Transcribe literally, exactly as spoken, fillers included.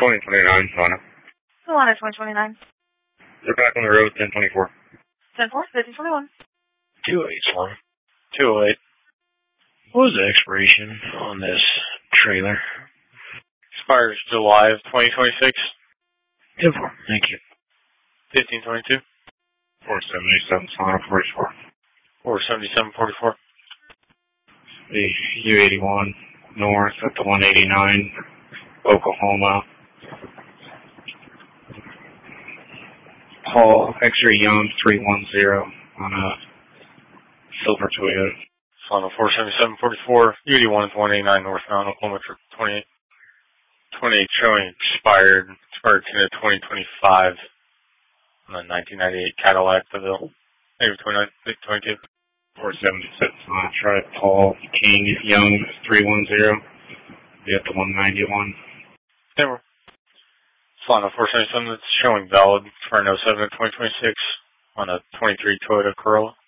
twenty twenty-nine Sonic. Solana twenty twenty-nine. They're back on the road, ten twenty-four. ten four, fifty twenty-one. two oh eight Sonic. two oh eight. What was the expiration on this trailer? Expires July of twenty twenty-six. ten four. Thank you. fifteen twenty-two. four seventy-seven Sonic forty-four. four seventy-seven forty-four. The U eighty-one North at the one eighty-nine Oklahoma. Paul X-Ray Young three one zero on a silver Toyota. Solana four seventy-seven forty-four. U eighty-one at one eighty-nine northbound Oklahoma for twenty-eight. twenty-eight showing expired. Expired to twenty twenty-five. On a nineteen ninety-eight Cadillac DeVille. Maybe twenty-nine, twenty-two. four seventy-six on a Tri Paul King Young three one zero. Be at the one ninety-one. Never. Solana four seventy-seven that's showing valid for an oh seven at twenty twenty-six on a twenty-three Toyota Corolla.